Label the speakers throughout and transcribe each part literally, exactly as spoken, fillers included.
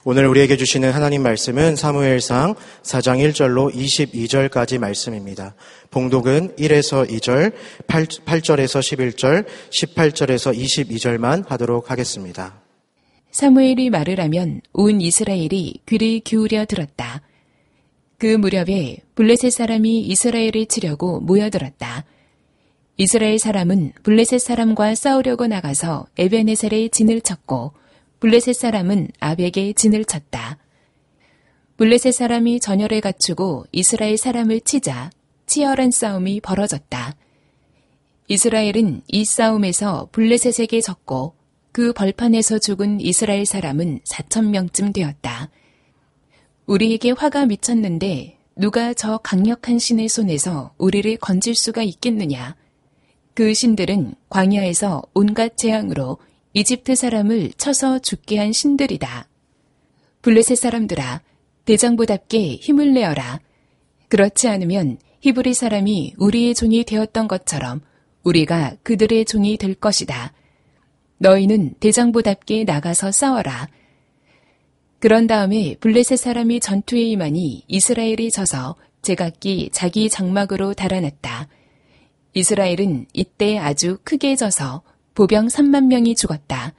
Speaker 1: 오늘 우리에게 주시는 하나님 말씀은 사무엘상 사 장 일 절로 이십이 절까지 말씀입니다. 봉독은 일에서 이 절, 팔 절에서 십일 절, 십팔 절에서 이십이 절만 하도록 하겠습니다.
Speaker 2: 사무엘이 말을 하면 온 이스라엘이 귀를 기울여 들었다. 그 무렵에 블레셋 사람이 이스라엘을 치려고 모여들었다. 이스라엘 사람은 블레셋 사람과 싸우려고 나가서 에벤에셀에 진을 쳤고 블레셋 사람은 아벡에 진을 쳤다. 블레셋 사람이 전열을 갖추고 이스라엘 사람을 치자 치열한 싸움이 벌어졌다. 이스라엘은 이 싸움에서 블레셋에게 졌고 그 벌판에서 죽은 이스라엘 사람은 사천 명쯤 되었다. 우리에게 화가 미쳤는데 누가 저 강력한 신의 손에서 우리를 건질 수가 있겠느냐. 그 신들은 광야에서 온갖 재앙으로 이집트 사람을 쳐서 죽게 한 신들이다. 블레셋 사람들아, 대장부답게 힘을 내어라. 그렇지 않으면 히브리 사람이 우리의 종이 되었던 것처럼 우리가 그들의 종이 될 것이다. 너희는 대장부답게 나가서 싸워라. 그런 다음에 블레셋 사람이 전투에 임하니 이스라엘이 져서 제각기 자기 장막으로 달아났다. 이스라엘은 이때 아주 크게 져서 보병 삼만 명이 죽었다.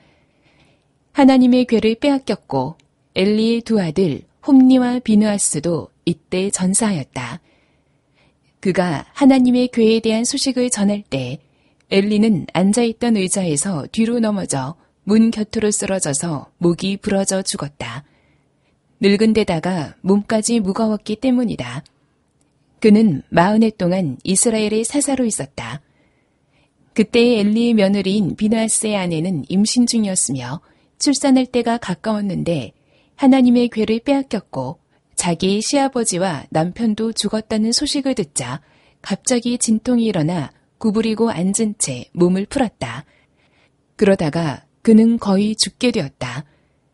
Speaker 2: 하나님의 궤를 빼앗겼고 엘리의 두 아들 홈니와 비느하스도 이때 전사하였다. 그가 하나님의 궤에 대한 소식을 전할 때 엘리는 앉아있던 의자에서 뒤로 넘어져 문 곁으로 쓰러져서 목이 부러져 죽었다. 늙은 데다가 몸까지 무거웠기 때문이다. 그는 마흔 해 동안 이스라엘의 사사로 있었다. 그때의 엘리의 며느리인 비느하스의 아내는 임신 중이었으며 출산할 때가 가까웠는데 하나님의 궤를 빼앗겼고 자기의 시아버지와 남편도 죽었다는 소식을 듣자 갑자기 진통이 일어나 구부리고 앉은 채 몸을 풀었다. 그러다가 그는 거의 죽게 되었다.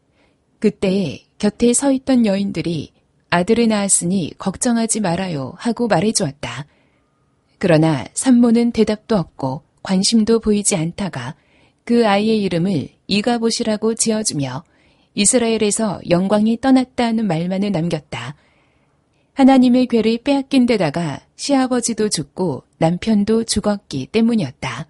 Speaker 2: 그때 곁에 서 있던 여인들이 아들을 낳았으니 걱정하지 말아요 하고 말해주었다. 그러나 산모는 대답도 없고 관심도 보이지 않다가 그 아이의 이름을 이가봇이라고 지어주며 이스라엘에서 영광이 떠났다는 말만을 남겼다. 하나님의 궤를 빼앗긴 데다가 시아버지도 죽고 남편도 죽었기 때문이었다.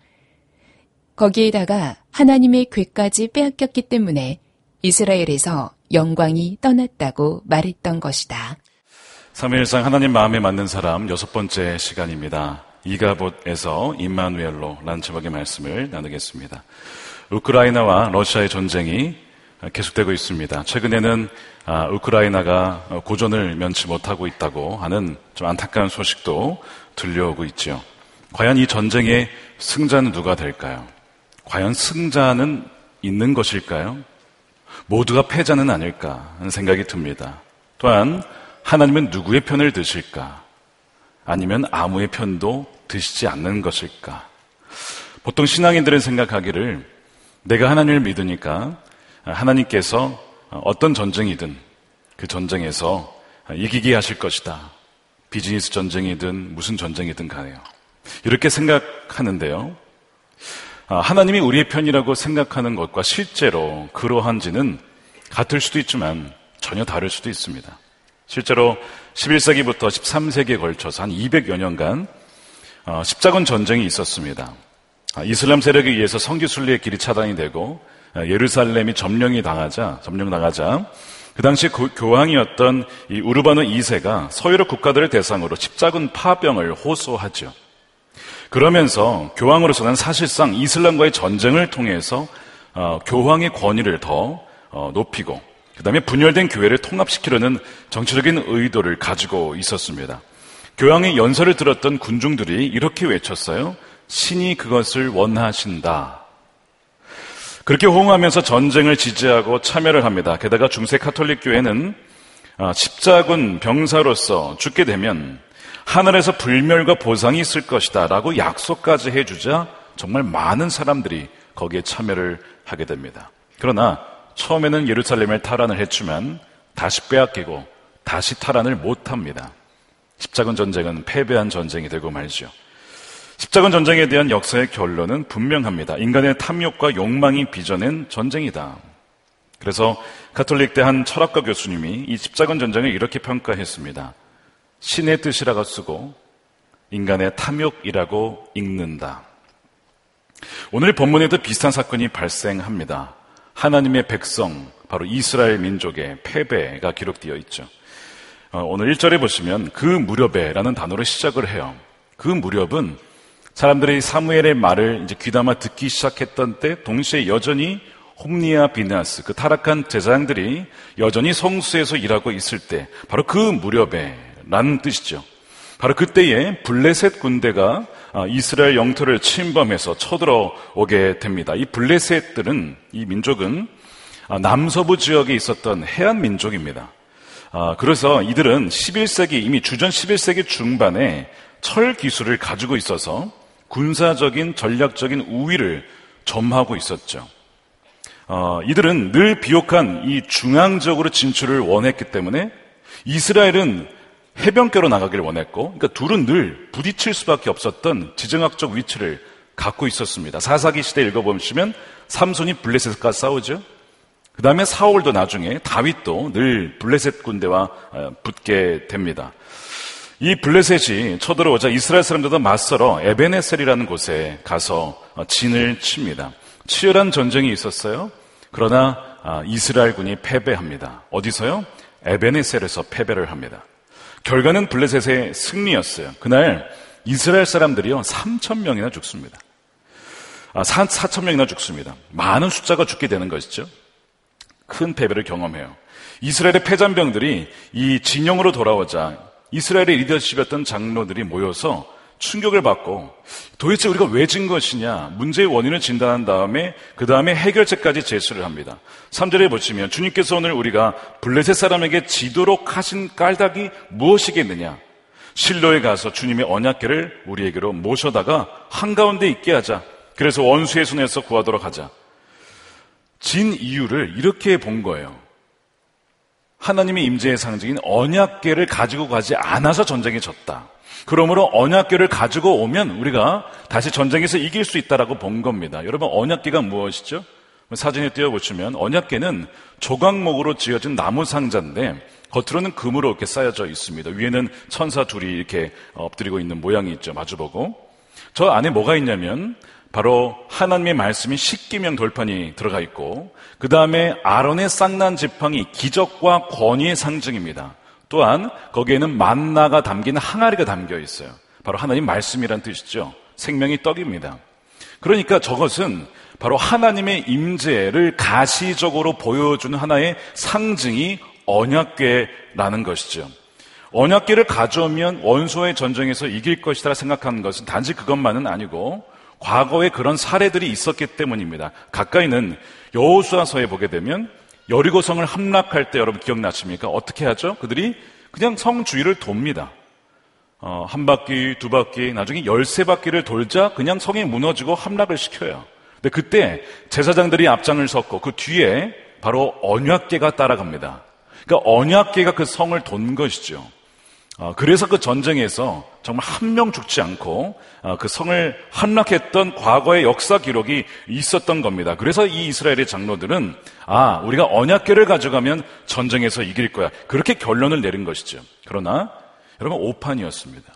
Speaker 2: 거기에다가 하나님의 궤까지 빼앗겼기 때문에 이스라엘에서 영광이 떠났다고 말했던 것이다.
Speaker 3: 사무엘상 하나님 마음에 맞는 사람 여섯 번째 시간입니다. 이가봇에서 임마누엘로라는 제목의 말씀을 나누겠습니다. 우크라이나와 러시아의 전쟁이 계속되고 있습니다. 최근에는 우크라이나가 고전을 면치 못하고 있다고 하는 좀 안타까운 소식도 들려오고 있죠. 과연 이 전쟁의 승자는 누가 될까요? 과연 승자는 있는 것일까요? 모두가 패자는 아닐까 하는 생각이 듭니다. 또한 하나님은 누구의 편을 드실까? 아니면 아무의 편도 드시지 않는 것일까? 보통 신앙인들은 생각하기를 내가 하나님을 믿으니까 하나님께서 어떤 전쟁이든 그 전쟁에서 이기게 하실 것이다. 비즈니스 전쟁이든 무슨 전쟁이든 간에요. 이렇게 생각하는데요. 하나님이 우리의 편이라고 생각하는 것과 실제로 그러한지는 같을 수도 있지만 전혀 다를 수도 있습니다. 실제로 십일 세기부터 십삼 세기에 걸쳐서 한 이백여 년간 십자군 전쟁이 있었습니다. 이슬람 세력에 의해서 성지 순례의 길이 차단이 되고 예루살렘이 점령이 당하자, 점령당하자 그 당시 교황이었던 이 우르바누 이 세가 서유럽 국가들을 대상으로 십자군 파병을 호소하죠. 그러면서 교황으로서는 사실상 이슬람과의 전쟁을 통해서 교황의 권위를 더 높이고 그 다음에 분열된 교회를 통합시키려는 정치적인 의도를 가지고 있었습니다. 교황의 연설을 들었던 군중들이 이렇게 외쳤어요. 신이 그것을 원하신다. 그렇게 호응하면서 전쟁을 지지하고 참여를 합니다. 게다가 중세 카톨릭 교회는 십자군 병사로서 죽게 되면 하늘에서 불멸과 보상이 있을 것이다 라고 약속까지 해주자 정말 많은 사람들이 거기에 참여를 하게 됩니다. 그러나 처음에는 예루살렘을 탈환을 했지만 다시 빼앗기고 다시 탈환을 못합니다. 십자군 전쟁은 패배한 전쟁이 되고 말죠. 십자군 전쟁에 대한 역사의 결론은 분명합니다. 인간의 탐욕과 욕망이 빚어낸 전쟁이다. 그래서 가톨릭대 한 철학과 교수님이 이 십자군 전쟁을 이렇게 평가했습니다. 신의 뜻이라고 쓰고 인간의 탐욕이라고 읽는다. 오늘 본문에도 비슷한 사건이 발생합니다. 하나님의 백성, 바로 이스라엘 민족의 패배가 기록되어 있죠. 오늘 일 절에 보시면 그 무렵에라는 단어로 시작을 해요. 그 무렵은 사람들이 사무엘의 말을 이제 귀담아 듣기 시작했던 때 동시에 여전히 홈니아 비나스, 그 타락한 제사장들이 여전히 성수에서 일하고 있을 때, 바로 그 무렵에 라는 뜻이죠. 바로 그때에 블레셋 군대가 이스라엘 영토를 침범해서 쳐들어오게 됩니다. 이 블레셋들은, 이 민족은 남서부 지역에 있었던 해안 민족입니다. 그래서 이들은 십일 세기, 이미 주전 십일 세기 중반에 철 기술을 가지고 있어서 군사적인 전략적인 우위를 점하고 있었죠. 어, 이들은 늘 비옥한 이 중앙적으로 진출을 원했기 때문에 이스라엘은 해변가로 나가기를 원했고, 그러니까 둘은 늘 부딪힐 수밖에 없었던 지정학적 위치를 갖고 있었습니다. 사사기 시대 읽어보시면 삼손이 블레셋과 싸우죠. 그 다음에 사울도 나중에 다윗도 늘 블레셋 군대와 붙게 됩니다. 이 블레셋이 쳐들어오자 이스라엘 사람들도 맞서러 에베네셀이라는 곳에 가서 진을 칩니다. 치열한 전쟁이 있었어요. 그러나 이스라엘군이 패배합니다. 어디서요? 에베네셀에서 패배를 합니다. 결과는 블레셋의 승리였어요. 그날 이스라엘 사람들이요 삼천 명이나 죽습니다. 아, 사천 명이나 죽습니다. 많은 숫자가 죽게 되는 것이죠. 큰 패배를 경험해요. 이스라엘의 패잔병들이 이 진영으로 돌아오자 이스라엘의 리더십이었던 장로들이 모여서 충격을 받고 도대체 우리가 왜 진 것이냐, 문제의 원인을 진단한 다음에 그 다음에 해결책까지 제시를 합니다. 삼 절에 보시면 주님께서 오늘 우리가 블레셋 사람에게 지도록 하신 까닭이 무엇이겠느냐, 실로에 가서 주님의 언약궤를 우리에게로 모셔다가 한가운데 있게 하자. 그래서 원수의 손에서 구하도록 하자. 진 이유를 이렇게 본 거예요. 하나님의 임재의 상징인 언약궤를 가지고 가지 않아서 전쟁에 졌다. 그러므로 언약궤를 가지고 오면 우리가 다시 전쟁에서 이길 수 있다라고 본 겁니다. 여러분, 언약궤가 무엇이죠? 사진에 띄워보시면 언약궤는 조각목으로 지어진 나무 상자인데 겉으로는 금으로 이렇게 쌓여져 있습니다. 위에는 천사 둘이 이렇게 엎드리고 있는 모양이 있죠. 마주보고. 저 안에 뭐가 있냐면 바로 하나님의 말씀인 십계명 돌판이 들어가 있고, 그 다음에 아론의 쌍난 지팡이, 기적과 권위의 상징입니다. 또한 거기에는 만나가 담긴 항아리가 담겨 있어요. 바로 하나님 말씀이란 뜻이죠. 생명의 떡입니다. 그러니까 저것은 바로 하나님의 임재를 가시적으로 보여주는 하나의 상징이 언약궤라는 것이죠. 언약궤를 가져오면 원수와의 전쟁에서 이길 것이라 생각하는 것은 단지 그것만은 아니고 과거에 그런 사례들이 있었기 때문입니다. 가까이는 여호수아서에 보게 되면 여리고성을 함락할 때 여러분 기억나십니까? 어떻게 하죠? 그들이 그냥 성 주위를 돕니다. 어, 한 바퀴, 두 바퀴, 나중에 열세 바퀴를 돌자 그냥 성이 무너지고 함락을 시켜요. 근데 그때 제사장들이 앞장을 섰고 그 뒤에 바로 언약궤가 따라갑니다. 그러니까 언약궤가 그 성을 돈 것이죠. 어, 그래서 그 전쟁에서 정말 한 명 죽지 않고 어, 그 성을 함락했던 과거의 역사 기록이 있었던 겁니다. 그래서 이 이스라엘의 장로들은 아, 우리가 언약궤를 가져가면 전쟁에서 이길 거야. 그렇게 결론을 내린 것이죠. 그러나 여러분, 오판이었습니다.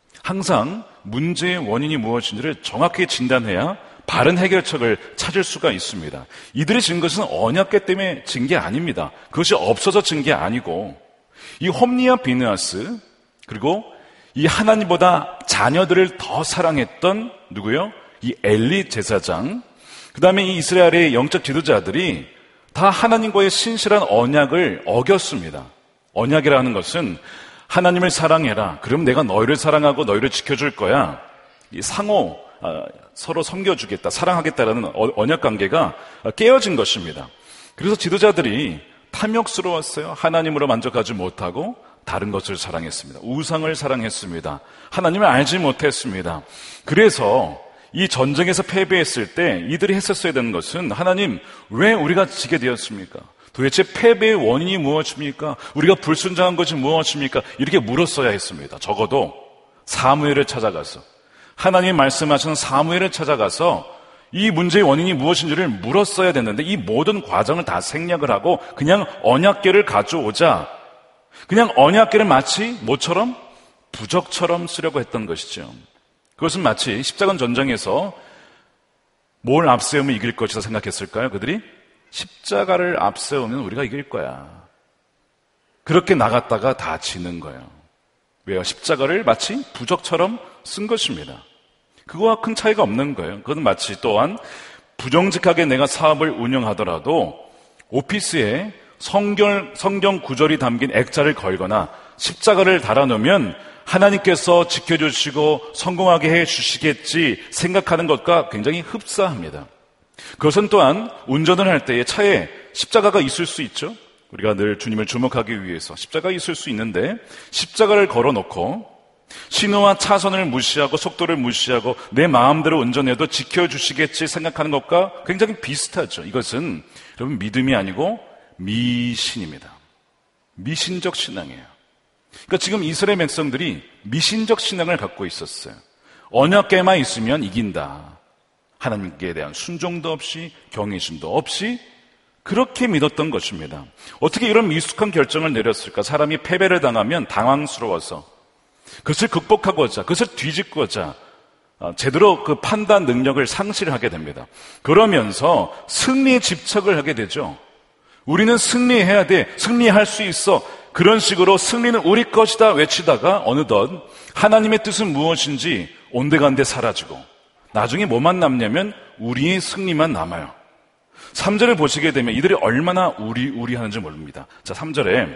Speaker 3: 항상 문제의 원인이 무엇인지를 정확히 진단해야 바른 해결책을 찾을 수가 있습니다. 이들이 진 것은 언약궤 때문에 진 게 아닙니다. 그것이 없어서 진 게 아니고 이 홈니아 비느하스, 그리고 이 하나님보다 자녀들을 더 사랑했던 누구요? 이 엘리 제사장, 그 다음에 이 이스라엘의 영적 지도자들이 다 하나님과의 신실한 언약을 어겼습니다. 언약이라는 것은 하나님을 사랑해라. 그럼 내가 너희를 사랑하고 너희를 지켜줄 거야. 이 상호 서로 섬겨주겠다, 사랑하겠다라는 언약 관계가 깨어진 것입니다. 그래서 지도자들이 탐욕스러웠어요. 하나님으로 만족하지 못하고 다른 것을 사랑했습니다. 우상을 사랑했습니다. 하나님을 알지 못했습니다. 그래서 이 전쟁에서 패배했을 때 이들이 했었어야 되는 것은 하나님, 왜 우리가 지게 되었습니까? 도대체 패배의 원인이 무엇입니까? 우리가 불순종한 것이 무엇입니까? 이렇게 물었어야 했습니다. 적어도 사무엘을 찾아가서, 하나님이 말씀하시는 사무엘을 찾아가서 이 문제의 원인이 무엇인지를 물었어야 됐는데 이 모든 과정을 다 생략을 하고 그냥 언약궤를 가져오자 그냥 언약궤를 마치 뭐처럼? 부적처럼 쓰려고 했던 것이죠. 그것은 마치 십자군 전쟁에서 뭘 앞세우면 이길 것이다 생각했을까요? 그들이 십자가를 앞세우면 우리가 이길 거야. 그렇게 나갔다가 다 지는 거예요. 왜요? 십자가를 마치 부적처럼 쓴 것입니다. 그거와 큰 차이가 없는 거예요. 그건 마치 또한 부정직하게 내가 사업을 운영하더라도 오피스에 성경, 성경 구절이 담긴 액자를 걸거나 십자가를 달아놓으면 하나님께서 지켜주시고 성공하게 해주시겠지 생각하는 것과 굉장히 흡사합니다. 그것은 또한 운전을 할 때에 차에 십자가가 있을 수 있죠. 우리가 늘 주님을 주목하기 위해서 십자가가 있을 수 있는데 십자가를 걸어놓고 신호와 차선을 무시하고 속도를 무시하고 내 마음대로 운전해도 지켜주시겠지 생각하는 것과 굉장히 비슷하죠. 이것은 여러분 믿음이 아니고 미신입니다. 미신적 신앙이에요. 그러니까 지금 이스라엘 백성들이 미신적 신앙을 갖고 있었어요. 언약궤만 있으면 이긴다. 하나님께 대한 순종도 없이 경외심도 없이 그렇게 믿었던 것입니다. 어떻게 이런 미숙한 결정을 내렸을까? 사람이 패배를 당하면 당황스러워서 그것을 극복하고자, 그것을 뒤집고자 제대로 그 판단 능력을 상실하게 됩니다. 그러면서 승리에 집착을 하게 되죠. 우리는 승리해야 돼. 승리할 수 있어. 그런 식으로 승리는 우리 것이다 외치다가 어느덧 하나님의 뜻은 무엇인지 온데간데 사라지고 나중에 뭐만 남냐면 우리의 승리만 남아요. 삼 절을 보시게 되면 이들이 얼마나 우리 우리 하는지 모릅니다. 자, 삼 절에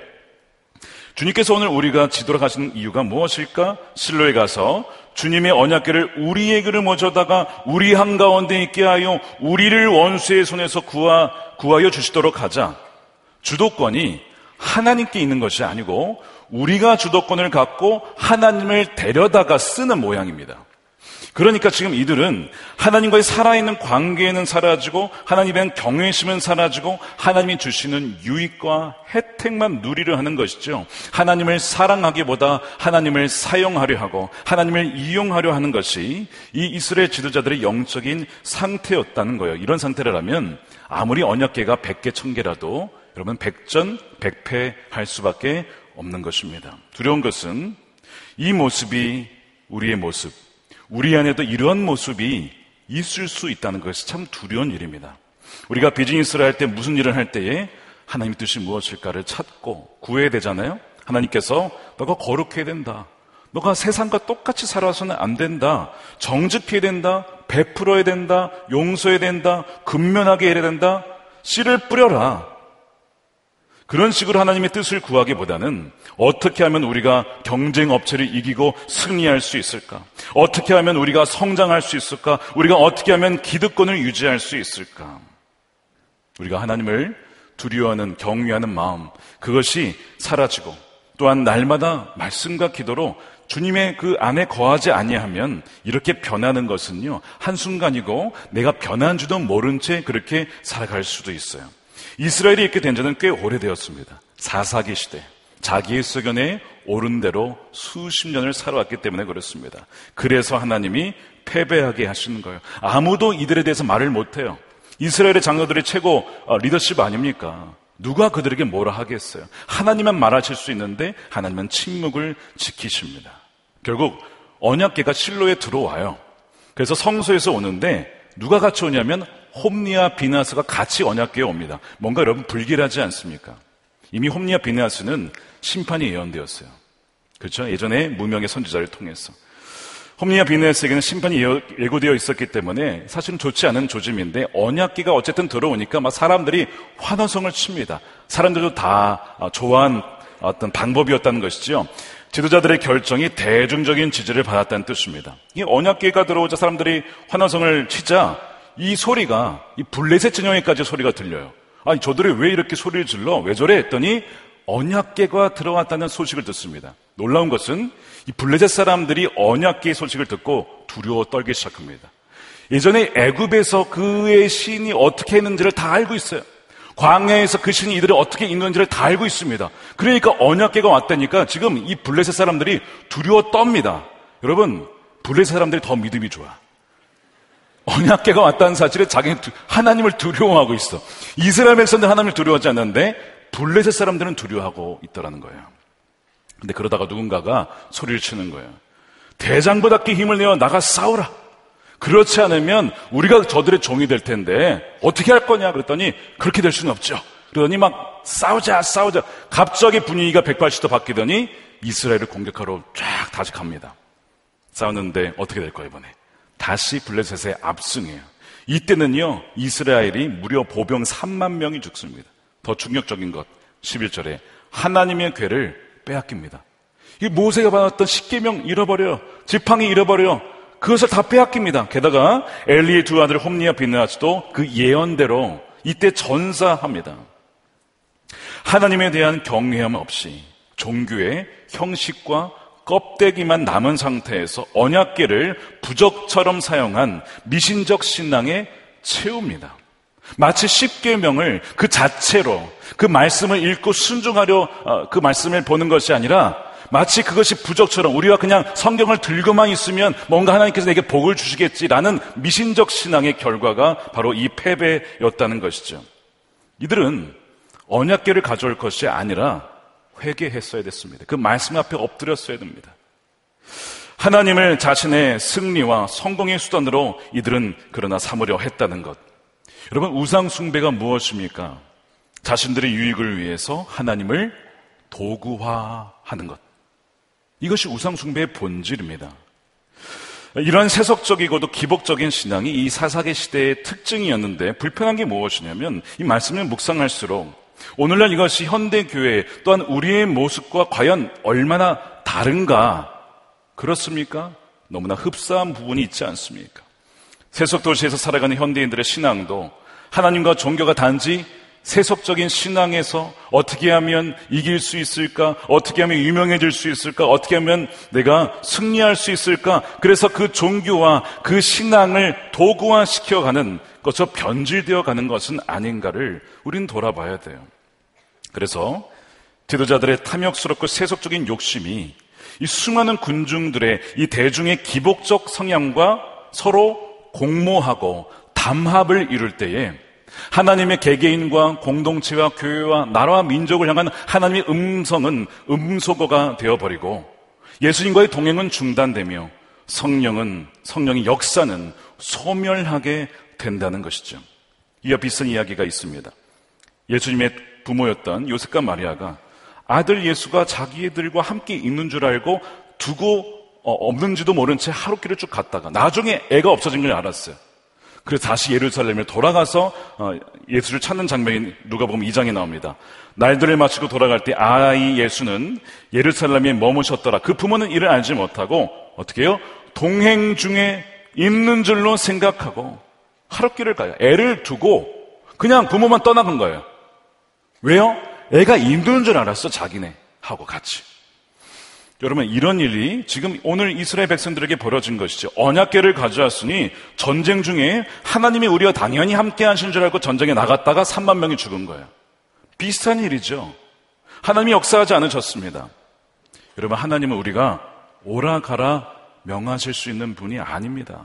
Speaker 3: 주님께서 오늘 우리가 지돌아가시는 이유가 무엇일까? 실로에 가서 주님의 언약궤를 우리에게를 모셔다가 우리 한가운데 있게 하여 우리를 원수의 손에서 구하, 구하여 주시도록 하자. 주도권이 하나님께 있는 것이 아니고 우리가 주도권을 갖고 하나님을 데려다가 쓰는 모양입니다. 그러니까 지금 이들은 하나님과의 살아있는 관계는 사라지고 하나님에 대한 경외심은 사라지고 하나님이 주시는 유익과 혜택만 누리려 하는 것이죠. 하나님을 사랑하기보다 하나님을 사용하려 하고 하나님을 이용하려 하는 것이 이 이스라엘 지도자들의 영적인 상태였다는 거예요. 이런 상태라면 아무리 언약궤가 백 개, 천 개라도 여러분 백전백패할 수밖에 없는 것입니다. 두려운 것은 이 모습이 우리의 모습, 우리 안에도 이런 모습이 있을 수 있다는 것이 참 두려운 일입니다. 우리가 비즈니스를 할 때 무슨 일을 할 때에 하나님의 뜻이 무엇일까를 찾고 구해야 되잖아요. 하나님께서 너가 거룩해야 된다. 너가 세상과 똑같이 살아서는 안 된다. 정직해야 된다. 베풀어야 된다. 용서해야 된다. 근면하게 해야 된다. 씨를 뿌려라. 그런 식으로 하나님의 뜻을 구하기보다는 어떻게 하면 우리가 경쟁 업체를 이기고 승리할 수 있을까? 어떻게 하면 우리가 성장할 수 있을까? 우리가 어떻게 하면 기득권을 유지할 수 있을까? 우리가 하나님을 두려워하는 경외하는 마음, 그것이 사라지고 또한 날마다 말씀과 기도로 주님의 그 안에 거하지 아니하면 이렇게 변하는 것은요, 한순간이고 내가 변한 줄도 모른 채 그렇게 살아갈 수도 있어요. 이스라엘이 있게 된 지는 꽤 오래되었습니다. 사사기 시대, 자기의 소견에 옳은 대로 수십 년을 살아왔기 때문에 그렇습니다. 그래서 하나님이 패배하게 하시는 거예요. 아무도 이들에 대해서 말을 못해요. 이스라엘의 장로들이 최고 리더십 아닙니까? 누가 그들에게 뭐라 하겠어요? 하나님만 말하실 수 있는데 하나님은 침묵을 지키십니다. 결국 언약궤가 실로에 들어와요. 그래서 성소에서 오는데 누가 같이 오냐면 홈리와 비느하스가 같이 언약궤에 옵니다. 뭔가 여러분 불길하지 않습니까? 이미 홈리와 비느하스는 심판이 예언되었어요. 그렇죠? 예전에 무명의 선지자를 통해서 홈리와 비느하스에게는 심판이 예고되어 있었기 때문에 사실은 좋지 않은 조짐인데 언약궤가 어쨌든 들어오니까 막 사람들이 환호성을 칩니다. 사람들도 다 좋아한 어떤 방법이었다는 것이죠. 지도자들의 결정이 대중적인 지지를 받았다는 뜻입니다. 이 언약궤가 들어오자 사람들이 환호성을 치자 이 소리가 이 블레셋 진영에까지 소리가 들려요. 아니 저들이 왜 이렇게 소리를 질러? 왜 저래? 했더니 언약궤가 들어왔다는 소식을 듣습니다. 놀라운 것은 이 블레셋 사람들이 언약궤의 소식을 듣고 두려워 떨기 시작합니다. 예전에 애굽에서 그의 신이 어떻게 했는지를 다 알고 있어요. 광야에서 그 신이 이들을 어떻게 인도했는지를 다 알고 있습니다. 그러니까 언약궤가 왔다니까 지금 이 블레셋 사람들이 두려워 떱니다. 여러분, 블레셋 사람들이 더 믿음이 좋아. 언약궤가 왔다는 사실에 자기는 하나님을 두려워하고 있어. 이스라엘 백성들은 하나님을 두려워하지 않는데 블레셋 사람들은 두려워하고 있더라는 거예요. 근데 그러다가 누군가가 소리를 치는 거예요. 대장부답게 힘을 내어 나가 싸우라. 그렇지 않으면 우리가 저들의 종이 될 텐데 어떻게 할 거냐 그랬더니 그렇게 될 수는 없죠. 그러더니 막 싸우자 싸우자. 갑자기 분위기가 백팔십 도 바뀌더니 이스라엘을 공격하러 쫙 다시 갑니다. 싸우는데 어떻게 될 거예요 이번에? 다시 블레셋의 압승이에요. 이때는요 이스라엘이 무려 보병 삼만 명이 죽습니다. 더 충격적인 것 십일 절에 하나님의 궤를 빼앗깁니다. 이 모세가 받았던 십계명 잃어버려요. 지팡이 잃어버려요. 그것을 다 빼앗깁니다. 게다가 엘리의 두 아들 홈리와 비느하스도 그 예언대로 이때 전사합니다. 하나님에 대한 경외함 없이 종교의 형식과 껍데기만 남은 상태에서 언약궤를 부적처럼 사용한 미신적 신앙에 채웁니다. 마치 십계명을 그 자체로 그 말씀을 읽고 순종하려 그 말씀을 보는 것이 아니라 마치 그것이 부적처럼 우리가 그냥 성경을 들고만 있으면 뭔가 하나님께서 내게 복을 주시겠지라는 미신적 신앙의 결과가 바로 이 패배였다는 것이죠. 이들은 언약궤를 가져올 것이 아니라 회개했어야 됐습니다. 그 말씀 앞에 엎드렸어야 됩니다. 하나님을 자신의 승리와 성공의 수단으로 이들은 그러나 삼으려 했다는 것. 여러분, 우상 숭배가 무엇입니까? 자신들의 유익을 위해서 하나님을 도구화하는 것. 이것이 우상 숭배의 본질입니다. 이러한 세속적이고도 기복적인 신앙이 이 사사기 시대의 특징이었는데 불편한 게 무엇이냐면 이 말씀을 묵상할수록 오늘날 이것이 현대교회 또한 우리의 모습과 과연 얼마나 다른가? 그렇습니까? 너무나 흡사한 부분이 있지 않습니까? 세속도시에서 살아가는 현대인들의 신앙도 하나님과 종교가 단지 세속적인 신앙에서 어떻게 하면 이길 수 있을까? 어떻게 하면 유명해질 수 있을까? 어떻게 하면 내가 승리할 수 있을까? 그래서 그 종교와 그 신앙을 도구화시켜가는 것으로 변질되어 가는 것은 아닌가를 우리는 돌아봐야 돼요. 그래서 지도자들의 탐욕스럽고 세속적인 욕심이 이 수많은 군중들의 이 대중의 기복적 성향과 서로 공모하고 담합을 이룰 때에 하나님의 개개인과 공동체와 교회와 나라와 민족을 향한 하나님의 음성은 음소거가 되어버리고 예수님과의 동행은 중단되며 성령은 성령의 역사는 소멸하게 된다는 것이죠. 이와 비슷한 이야기가 있습니다. 예수님의 부모였던 요셉과 마리아가 아들 예수가 자기들과 함께 있는 줄 알고 두고 어, 없는지도 모른 채 하룻길을 쭉 갔다가 나중에 애가 없어진 걸 알았어요. 그래서 다시 예루살렘에 돌아가서 어, 예수를 찾는 장면이 누가복음 이 장에 나옵니다. 날들을 마치고 돌아갈 때 아이 예수는 예루살렘에 머무셨더라. 그 부모는 이를 알지 못하고 어떻게 해요? 동행 중에 있는 줄로 생각하고 하룻길을 가요. 애를 두고 그냥 부모만 떠나간 거예요. 왜요? 애가 있는 줄 알았어, 자기네 하고 같이. 여러분, 이런 일이 지금 오늘 이스라엘 백성들에게 벌어진 것이죠. 언약궤를 가져왔으니 전쟁 중에 하나님이 우리와 당연히 함께 하신 줄 알고 전쟁에 나갔다가 삼만 명이 죽은 거예요. 비슷한 일이죠. 하나님이 역사하지 않으셨습니다. 여러분, 하나님은 우리가 오라 가라 명하실 수 있는 분이 아닙니다.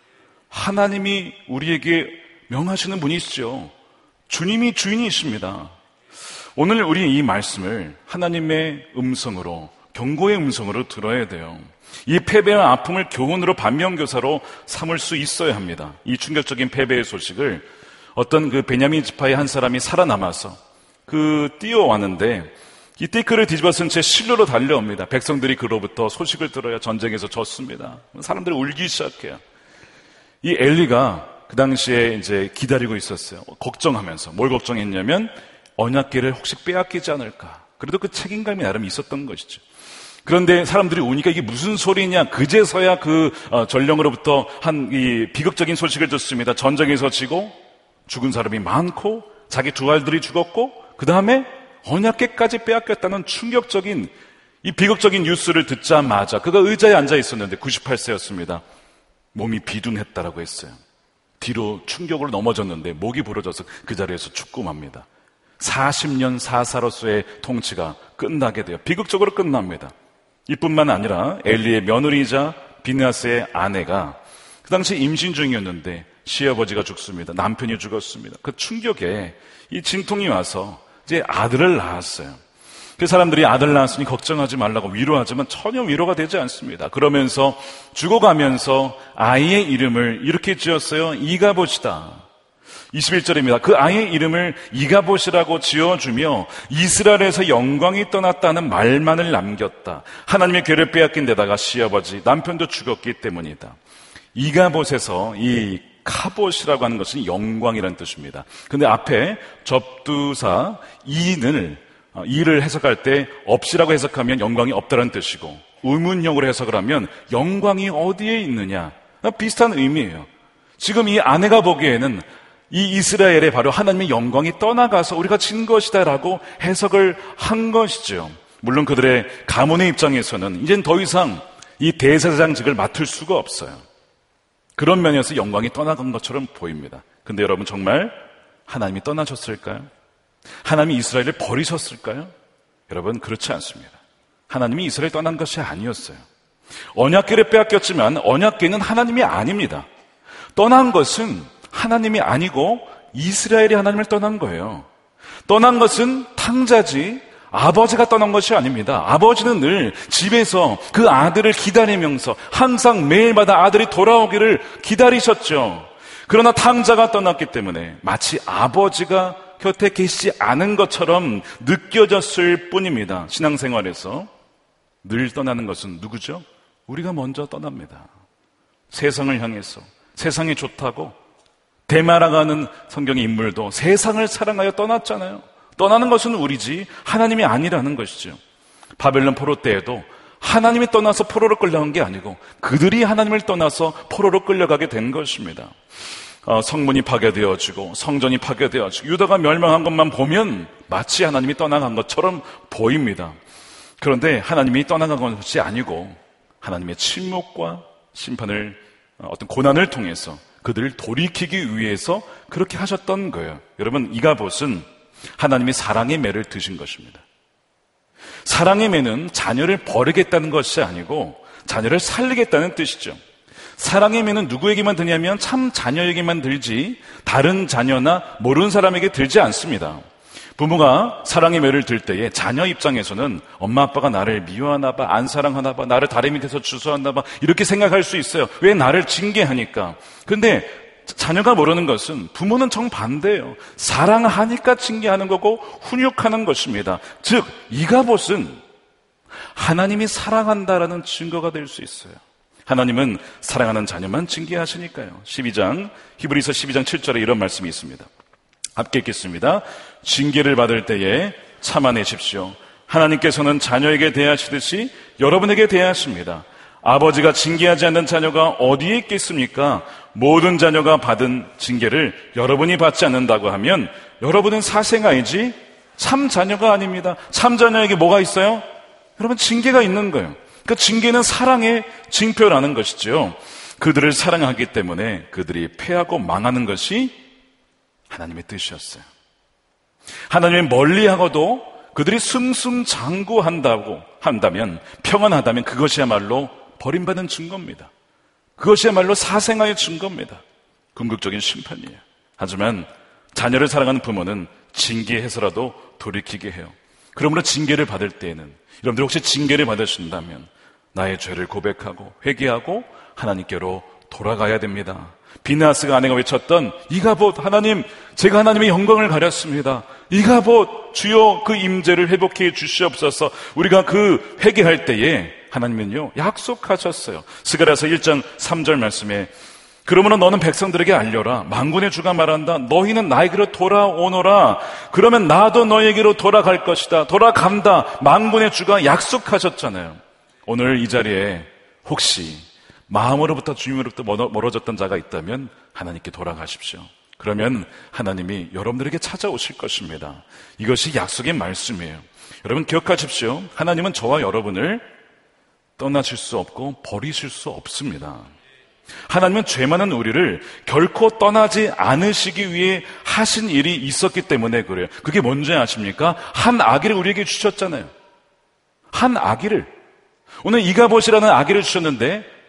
Speaker 3: 하나님이 우리에게 명하시는 분이시죠. 주님이 주인이십니다. 오늘 우리 이 말씀을 하나님의 음성으로, 경고의 음성으로 들어야 돼요. 이 패배와 아픔을 교훈으로 반면교사로 삼을 수 있어야 합니다. 이 충격적인 패배의 소식을 어떤 그 베냐민 지파의 한 사람이 살아남아서 그 뛰어왔는데 이 띠끌을 뒤집어 쓴 채 실로로 달려옵니다. 백성들이 그로부터 소식을 들어야 전쟁에서 졌습니다. 사람들이 울기 시작해요. 이 엘리가 그 당시에 이제 기다리고 있었어요. 걱정하면서. 뭘 걱정했냐면 언약궤를 혹시 빼앗기지 않을까. 그래도 그 책임감이 나름 있었던 것이죠. 그런데 사람들이 오니까 이게 무슨 소리냐. 그제서야 그 전령으로부터 한 이 비극적인 소식을 듣습니다. 전쟁에서 지고 죽은 사람이 많고 자기 두 아들이 죽었고 그 다음에 언약궤까지 빼앗겼다는 충격적인 이 비극적인 뉴스를 듣자마자 그가 의자에 앉아 있었는데 구십팔 세였습니다. 몸이 비둥했다라고 했어요. 뒤로 충격으로 넘어졌는데 목이 부러져서 그 자리에서 죽고 맙니다. 사십 년 사사로서의 통치가 끝나게 돼요. 비극적으로 끝납니다. 이뿐만 아니라 엘리의 며느리이자 비느하스의 아내가 그 당시 임신 중이었는데 시아버지가 죽습니다. 남편이 죽었습니다. 그 충격에 이 진통이 와서 이제 아들을 낳았어요. 그 사람들이 아들 낳았으니 걱정하지 말라고 위로하지만 전혀 위로가 되지 않습니다. 그러면서 죽어가면서 아이의 이름을 이렇게 지었어요. 이가봇이다. 이십일 절입니다. 그 아이의 이름을 이가봇이라고 지어주며 이스라엘에서 영광이 떠났다는 말만을 남겼다. 하나님의 괴를 빼앗긴 데다가 시아버지 남편도 죽었기 때문이다. 이가봇에서 이 카봇이라고 하는 것은 영광이라는 뜻입니다. 근데 앞에 접두사 이는 이를 해석할 때 없이라고 해석하면 영광이 없다는 뜻이고 의문형으로 해석을 하면 영광이 어디에 있느냐, 비슷한 의미예요. 지금 이 아내가 보기에는 이 이스라엘에 바로 하나님의 영광이 떠나가서 우리가 진 것이다라고 해석을 한 것이죠. 물론 그들의 가문의 입장에서는 이젠 더 이상 이 대제사장직을 맡을 수가 없어요. 그런 면에서 영광이 떠나간 것처럼 보입니다. 근데 여러분, 정말 하나님이 떠나셨을까요? 하나님이 이스라엘을 버리셨을까요? 여러분, 그렇지 않습니다. 하나님이 이스라엘 떠난 것이 아니었어요. 언약궤를 빼앗겼지만 언약궤는 하나님이 아닙니다. 떠난 것은 하나님이 아니고 이스라엘이 하나님을 떠난 거예요. 떠난 것은 탕자지 아버지가 떠난 것이 아닙니다. 아버지는 늘 집에서 그 아들을 기다리면서 항상 매일마다 아들이 돌아오기를 기다리셨죠. 그러나 탕자가 떠났기 때문에 마치 아버지가 곁에 계시지 않은 것처럼 느껴졌을 뿐입니다. 신앙생활에서 늘 떠나는 것은 누구죠? 우리가 먼저 떠납니다. 세상을 향해서 세상이 좋다고 대마라가는 성경의 인물도 세상을 사랑하여 떠났잖아요. 떠나는 것은 우리지 하나님이 아니라는 것이죠. 바벨론 포로 때에도 하나님이 떠나서 포로로 끌려간 게 아니고 그들이 하나님을 떠나서 포로로 끌려가게 된 것입니다. 어, 성문이 파괴되어지고 성전이 파괴되어지고 유다가 멸망한 것만 보면 마치 하나님이 떠나간 것처럼 보입니다. 그런데 하나님이 떠나간 것이 아니고 하나님의 침묵과 심판을, 어떤 고난을 통해서 그들을 돌이키기 위해서 그렇게 하셨던 거예요. 여러분, 이가봇은 하나님이 사랑의 매를 드신 것입니다. 사랑의 매는 자녀를 버리겠다는 것이 아니고 자녀를 살리겠다는 뜻이죠. 사랑의 매는 누구에게만 드냐면 참 자녀에게만 들지 다른 자녀나 모르는 사람에게 들지 않습니다. 부모가 사랑의 매를 들 때에 자녀 입장에서는 엄마 아빠가 나를 미워하나 봐, 안 사랑하나 봐, 나를 다리 밑에서 주소하나 봐, 이렇게 생각할 수 있어요. 왜 나를 징계하니까. 그런데 자녀가 모르는 것은 부모는 정반대예요. 사랑하니까 징계하는 거고 훈육하는 것입니다. 즉 이가봇은 하나님이 사랑한다라는 증거가 될 수 있어요. 하나님은 사랑하는 자녀만 징계하시니까요. 십이 장 히브리서 십이 장 칠 절에 이런 말씀이 있습니다. 함께 읽겠습니다. 징계를 받을 때에 참아내십시오. 하나님께서는 자녀에게 대하시듯이 여러분에게 대하십니다. 아버지가 징계하지 않는 자녀가 어디에 있겠습니까? 모든 자녀가 받은 징계를 여러분이 받지 않는다고 하면 여러분은 사생아이지 참 자녀가 아닙니다. 참 자녀에게 뭐가 있어요? 여러분, 징계가 있는 거예요. 그 징계는 사랑의 징표라는 것이죠. 그들을 사랑하기 때문에 그들이 패하고 망하는 것이 하나님의 뜻이었어요. 하나님이 멀리하고도 그들이 승승장구한다고 한다면, 평안하다면 그것이야말로 버림받은 증거입니다. 그것이야말로 사생아의 증거입니다. 궁극적인 심판이에요. 하지만 자녀를 사랑하는 부모는 징계해서라도 돌이키게 해요. 그러므로 징계를 받을 때에는, 여러분들 혹시 징계를 받으신다면 나의 죄를 고백하고 회개하고 하나님께로 돌아가야 됩니다. 비나스가 아내가 외쳤던 이가봇, 하나님, 제가 하나님의 영광을 가렸습니다. 이가봇, 주여 그 임재를 회복해 주시옵소서. 우리가 그 회개할 때에 하나님은요 약속하셨어요. 스가랴서 일 장 삼 절 말씀에 그러므로 너는 백성들에게 알려라. 만군의 주가 말한다. 너희는 나에게로 돌아오너라. 그러면 나도 너에게로 돌아갈 것이다. 돌아간다. 만군의 주가 약속하셨잖아요. 오늘 이 자리에 혹시 마음으로부터 주님으로부터 멀어졌던 자가 있다면 하나님께 돌아가십시오. 그러면 하나님이 여러분들에게 찾아오실 것입니다. 이것이 약속의 말씀이에요. 여러분 기억하십시오. 하나님은 저와 여러분을 떠나실 수 없고 버리실 수 없습니다. 하나님은 죄 많은 우리를 결코 떠나지 않으시기 위해 하신 일이 있었기 때문에 그래요. 그게 뭔지 아십니까? 한 아기를 우리에게 주셨잖아요. 한 아기를. 오늘 이가봇이라는 아기를 주셨는데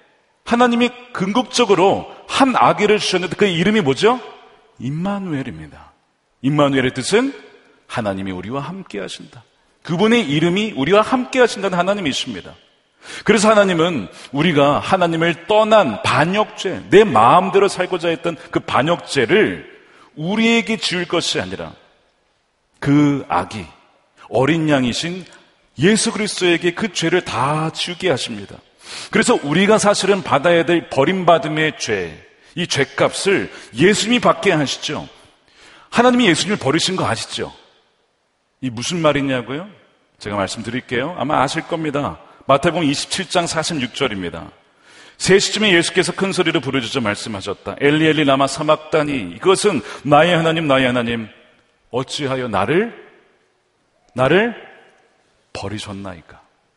Speaker 3: 하나님이 궁극적으로 한 아기를 주셨는데 그 이름이 뭐죠? 임마누엘입니다. 임마누엘의 뜻은 하나님이 우리와 함께 하신다. 그분의 이름이 우리와 함께 하신다는 하나님이십니다. 그래서 하나님은 우리가 하나님을 떠난 반역죄, 내 마음대로 살고자 했던 그 반역죄를 우리에게 지을 것이 아니라 그 아기, 어린 양이신 예수 그리스도에게 그 죄를 다 지우게 하십니다. 그래서 우리가 사실은 받아야 될 버림받음의 죄, 이 죄값을 예수님이 받게 하시죠. 하나님이 예수님을 버리신 거 아시죠? 이 무슨 말이냐고요? 제가 말씀드릴게요. 아마 아실 겁니다. 마태복음 이십칠 장 사십육 절입니다. 세 시쯤에 예수께서 큰 소리로 부르짖어 말씀하셨다. 엘리 엘리 라마 사막다니, 이것은 나의 하나님 나의 하나님 어찌하여 나를 나를 버리셨나이까.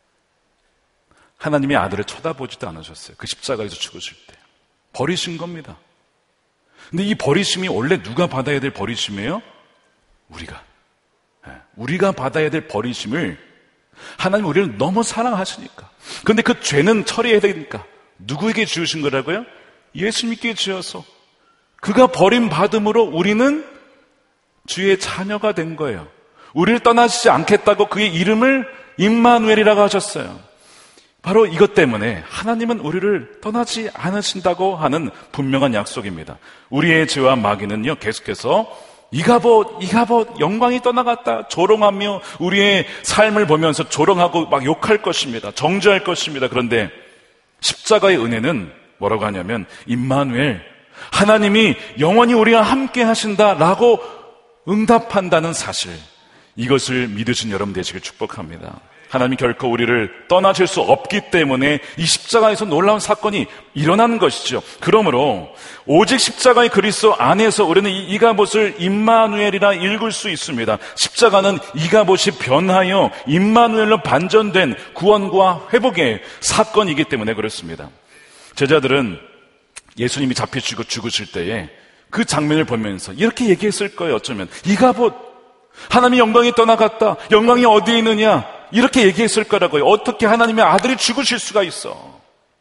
Speaker 3: 하나님의 아들을 쳐다보지도 않으셨어요. 그 십자가에서 죽으실 때 버리신 겁니다. 근데 이 버리심이 원래 누가 받아야 될 버리심이에요? 우리가. 우리가 받아야 될 버리심을 하나님 우리를 너무 사랑하시니까. 그런데 그 죄는 처리해야 되니까 누구에게 지으신 거라고요? 예수님께 지어서 그가 버림받음으로 우리는 주의 자녀가 된 거예요. 우리를 떠나시지 않겠다고 그의 이름을 임마누엘이라고 하셨어요. 바로 이것 때문에 하나님은 우리를 떠나지 않으신다고 하는 분명한 약속입니다. 우리의 죄와 마귀는요, 계속해서 이가봇, 이가봇, 영광이 떠나갔다 조롱하며 우리의 삶을 보면서 조롱하고 막 욕할 것입니다. 정죄할 것입니다. 그런데 십자가의 은혜는 뭐라고 하냐면 임마누엘, 하나님이 영원히 우리와 함께 하신다라고 응답한다는 사실, 이것을 믿으신 여러분 되시길 축복합니다. 하나님이 결코 우리를 떠나실 수 없기 때문에 이 십자가에서 놀라운 사건이 일어나는 것이죠. 그러므로 오직 십자가의 그리스도 안에서 우리는 이 이가봇을 임마누엘이라 읽을 수 있습니다. 십자가는 이가봇이 변하여 임마누엘로 반전된 구원과 회복의 사건이기 때문에 그렇습니다. 제자들은 예수님이 잡히시고 죽으실 때에 그 장면을 보면서 이렇게 얘기했을 거예요. 어쩌면 이가봇, 하나님의 영광이 떠나갔다, 영광이 어디에 있느냐, 이렇게 얘기했을 거라고요. 어떻게 하나님의 아들이 죽으실 수가 있어.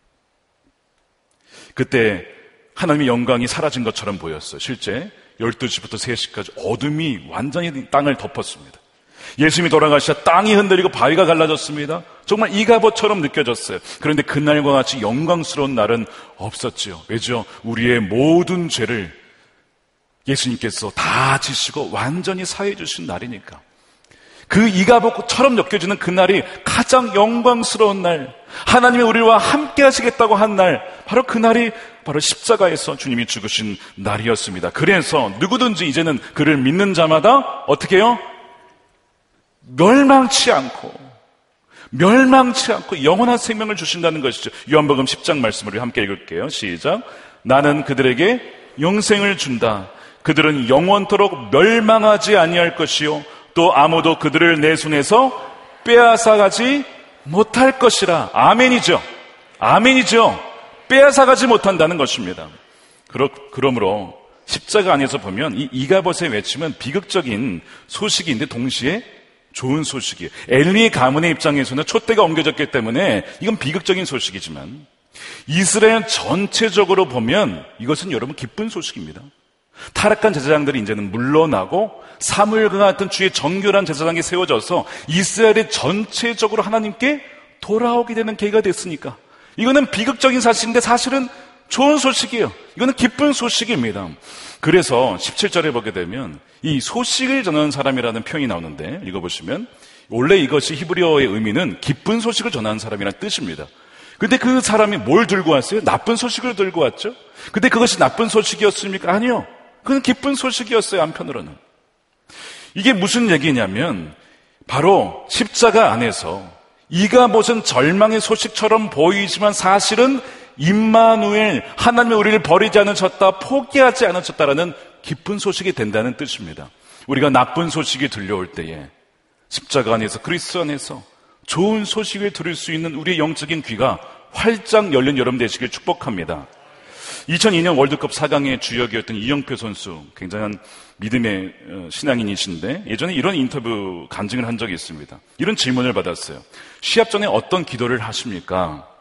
Speaker 3: 그때 하나님의 영광이 사라진 것처럼 보였어요. 실제 열두 시부터 세 시까지 어둠이 완전히 땅을 덮었습니다. 예수님이 돌아가시자 땅이 흔들리고 바위가 갈라졌습니다. 정말 이가봇처럼 느껴졌어요. 그런데 그날과 같이 영광스러운 날은 없었지요. 왜죠? 우리의 모든 죄를 예수님께서 다 지시고 완전히 사해 주신 날이니까. 그 이가봇처럼 느껴지는 그날이 가장 영광스러운 날, 하나님이 우리와 함께 하시겠다고 한 날, 바로 그날이 바로 십자가에서 주님이 죽으신 날이었습니다. 그래서 누구든지 이제는 그를 믿는 자마다 어떻게 해요? 멸망치 않고 멸망치 않고 영원한 생명을 주신다는 것이죠. 요한복음 십 장 말씀을 함께 읽을게요. 시작. 나는 그들에게 영생을 준다. 그들은 영원토록 멸망하지 아니할 것이요 또 아무도 그들을 내 손에서 빼앗아가지 못할 것이라. 아멘이죠. 아멘이죠. 빼앗아가지 못한다는 것입니다. 그러, 그러므로 십자가 안에서 보면 이 이가봇의 외침은 비극적인 소식인데 동시에 좋은 소식이에요. 엘리의 가문의 입장에서는 촛대가 옮겨졌기 때문에 이건 비극적인 소식이지만 이스라엘 전체적으로 보면 이것은 여러분 기쁜 소식입니다. 타락한 제사장들이 이제는 물러나고 사무엘과 같은 주의 정결한 제사장이 세워져서 이스라엘이 전체적으로 하나님께 돌아오게 되는 계기가 됐으니까 이거는 비극적인 사실인데 사실은 좋은 소식이에요. 이거는 기쁜 소식입니다. 그래서 십칠 절에 보게 되면 이 소식을 전하는 사람이라는 표현이 나오는데 읽어보시면 원래 이것이 히브리어의 의미는 기쁜 소식을 전하는 사람이라는 뜻입니다. 근데 그 사람이 뭘 들고 왔어요? 나쁜 소식을 들고 왔죠. 근데 그것이 나쁜 소식이었습니까? 아니요. 그건 기쁜 소식이었어요. 한편으로는. 이게 무슨 얘기냐면 바로 십자가 안에서 이가봇은 절망의 소식처럼 보이지만 사실은 임마누엘, 하나님이 우리를 버리지 않으셨다, 포기하지 않으셨다라는 기쁜 소식이 된다는 뜻입니다. 우리가 나쁜 소식이 들려올 때에 십자가 안에서, 그리스도 안에서 좋은 소식을 들을 수 있는 우리의 영적인 귀가 활짝 열린 여러분 되시길 축복합니다. 이천이 년 월드컵 사 강의 주역이었던 이영표 선수, 굉장한 믿음의 신앙인이신데 예전에 이런 인터뷰 간증을 한 적이 있습니다. 이런 질문을 받았어요. 시합 전에 어떤 기도를 하십니까?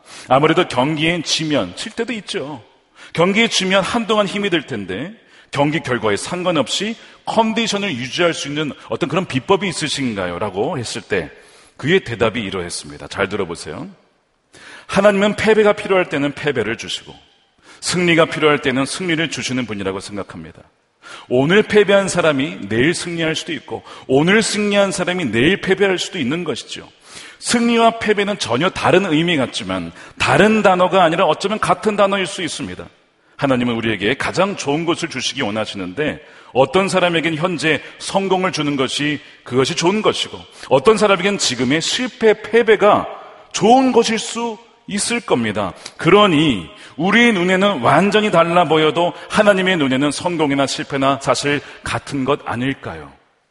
Speaker 3: 아무래도 경기에 지면, 칠 때도 있죠. 경기에 지면 한동안 힘이 들 텐데 경기 결과에 상관없이 컨디션을 유지할 수 있는 어떤 그런 비법이 있으신가요? 라고 했을 때 그의 대답이 이러했습니다. 잘 들어보세요. 하나님은 패배가 필요할 때는 패배를 주시고 승리가 필요할 때는 승리를 주시는 분이라고 생각합니다. 오늘 패배한 사람이 내일 승리할 수도 있고 오늘 승리한 사람이 내일 패배할 수도 있는 것이죠. 승리와 패배는 전혀 다른 의미 같지만 다른 단어가 아니라 어쩌면 같은 단어일 수 있습니다. 하나님은 우리에게 가장 좋은 것을 주시기 원하시는데 어떤 사람에겐 현재 성공을 주는 것이 그것이 좋은 것이고 어떤 사람에겐 지금의 실패, 패배가 좋은 것일 수 있을 겁니다. 그러니 우리의 눈에는 완전히 달라 보여도 하나님의 눈에는 성공이나 실패나 사실 같은 것 아닐까요?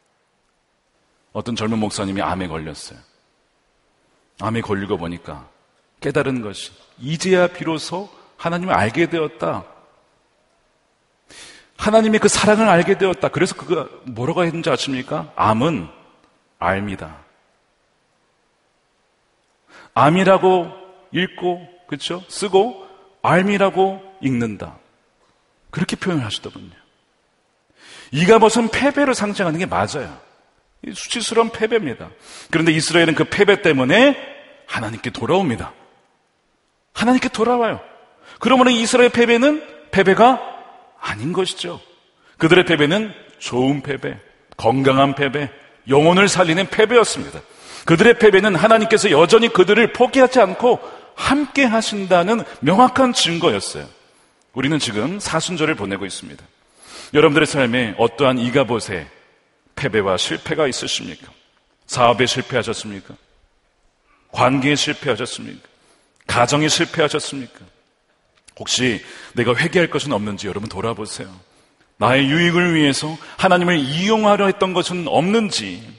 Speaker 3: 어떤 젊은 목사님이 암에 걸렸어요. 암에 걸리고 보니까 깨달은 것이 이제야 비로소 하나님을 알게 되었다. 하나님의 그 사랑을 알게 되었다. 그래서 그가 뭐라고 했는지 아십니까? 암은 알미다. 암이라고 읽고, 그렇죠? 쓰고 알미라고 읽는다. 그렇게 표현을 하시더군요. 이가봇은 패배를 상징하는 게 맞아요. 수치스러운 패배입니다. 그런데 이스라엘은 그 패배 때문에 하나님께 돌아옵니다. 하나님께 돌아와요. 그러므로 이스라엘 패배는 패배가 아닌 것이죠. 그들의 패배는 좋은 패배, 건강한 패배, 영혼을 살리는 패배였습니다. 그들의 패배는 하나님께서 여전히 그들을 포기하지 않고 함께 하신다는 명확한 증거였어요. 우리는 지금 사순절을 보내고 있습니다. 여러분들의 삶에 어떠한 이가봇의 패배와 실패가 있으십니까? 사업에 실패하셨습니까? 관계에 실패하셨습니까? 가정에 실패하셨습니까? 혹시 내가 회개할 것은 없는지 여러분 돌아보세요. 나의 유익을 위해서 하나님을 이용하려 했던 것은 없는지,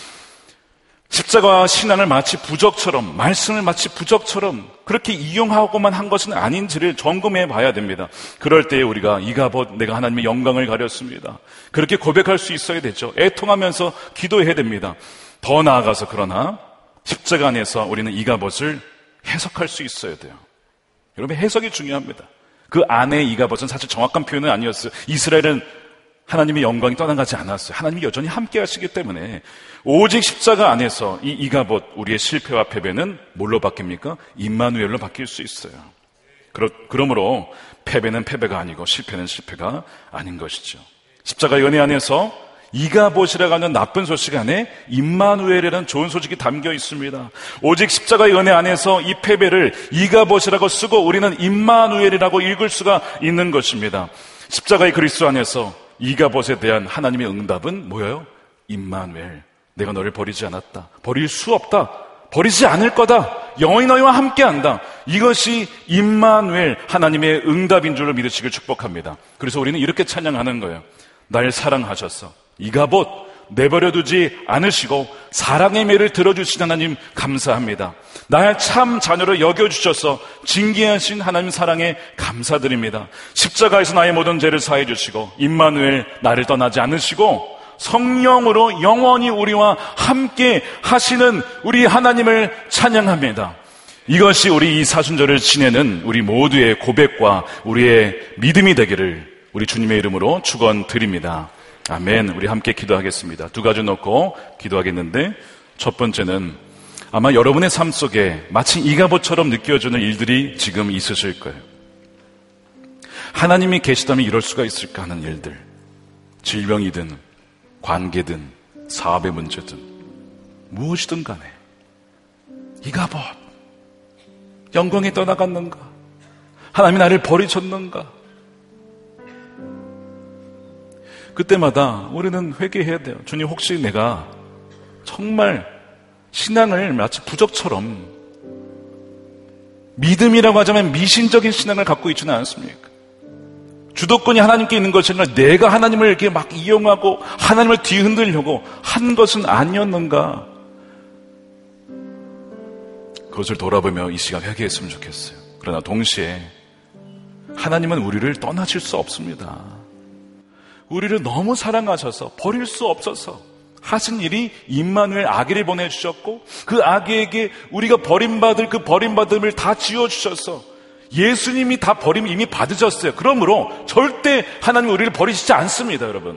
Speaker 3: 십자가와 신앙을 마치 부적처럼, 말씀을 마치 부적처럼 그렇게 이용하고만 한 것은 아닌지를 점검해 봐야 됩니다. 그럴 때에 우리가 이가봇, 내가 하나님의 영광을 가렸습니다, 그렇게 고백할 수 있어야 되죠. 애통하면서 기도해야 됩니다. 더 나아가서 그러나 십자가 안에서 우리는 이가봇을 해석할 수 있어야 돼요. 여러분, 해석이 중요합니다. 그 안에 이가봇은 사실 정확한 표현은 아니었어요. 이스라엘은 하나님의 영광이 떠나가지 않았어요. 하나님이 여전히 함께 하시기 때문에 오직 십자가 안에서 이 이가봇, 우리의 실패와 패배는 뭘로 바뀝니까? 임마누엘로 바뀔 수 있어요. 그러, 그러므로 패배는 패배가 아니고 실패는 실패가 아닌 것이죠. 십자가의 은혜 안에서 이가봇이라고 하는 나쁜 소식 안에 임마누엘이라는 좋은 소식이 담겨 있습니다. 오직 십자가의 은혜 안에서 이 패배를 이가봇이라고 쓰고 우리는 임마누엘이라고 읽을 수가 있는 것입니다. 십자가의 그리스도 안에서 이가봇에 대한 하나님의 응답은 뭐예요? 임마누엘, 내가 너를 버리지 않았다, 버릴 수 없다, 버리지 않을 거다, 영원히 너희와 함께한다. 이것이 임마누엘, 하나님의 응답인 줄로 믿으시길 축복합니다. 그래서 우리는 이렇게 찬양하는 거예요. 날 사랑하셔서 이가봇 내버려두지 않으시고 사랑의 매를 들어주신 하나님 감사합니다. 나의 참 자녀를 여겨주셔서 징계하신 하나님 사랑에 감사드립니다. 십자가에서 나의 모든 죄를 사해 주시고 임마누엘, 나를 떠나지 않으시고 성령으로 영원히 우리와 함께 하시는 우리 하나님을 찬양합니다. 이것이 우리 이 사순절을 지내는 우리 모두의 고백과 우리의 믿음이 되기를 우리 주님의 이름으로 축원드립니다. 아멘. 우리 함께 기도하겠습니다. 두 가지 놓고 기도하겠는데, 첫 번째는 아마 여러분의 삶 속에 마치 이가봇처럼 느껴지는 일들이 지금 있으실 거예요. 하나님이 계시다면 이럴 수가 있을까 하는 일들, 질병이든 관계든 사업의 문제든 무엇이든 간에 이가봇, 영광에 떠나갔는가? 하나님이 나를 버리셨는가? 그때마다 우리는 회개해야 돼요. 주님, 혹시 내가 정말 신앙을 마치 부적처럼, 믿음이라고 하자면 미신적인 신앙을 갖고 있지는 않습니까? 주도권이 하나님께 있는 것이 아니라 내가 하나님을 이렇게 막 이용하고 하나님을 뒤흔들려고 한 것은 아니었는가? 그것을 돌아보며 이 시간 회개했으면 좋겠어요. 그러나 동시에 하나님은 우리를 떠나실 수 없습니다. 우리를 너무 사랑하셔서 버릴 수 없어서 하신 일이 임마누엘 아기를 보내주셨고 그 아기에게 우리가 버림받을 그 버림받음을 다 지어주셔서 예수님이 다 버림 이미 받으셨어요. 그러므로 절대 하나님 우리를 버리시지 않습니다. 여러분,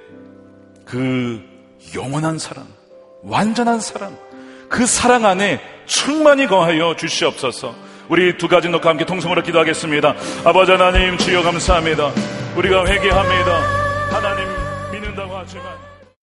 Speaker 3: 그 영원한 사랑, 완전한 사랑, 그 사랑 안에 충만히 거하여 주시옵소서. 우리 두 가지 놓고 함께 통성으로 기도하겠습니다. 아버지 하나님, 주여 감사합니다. 우리가 회개합니다. 하나님 믿는다고 하지만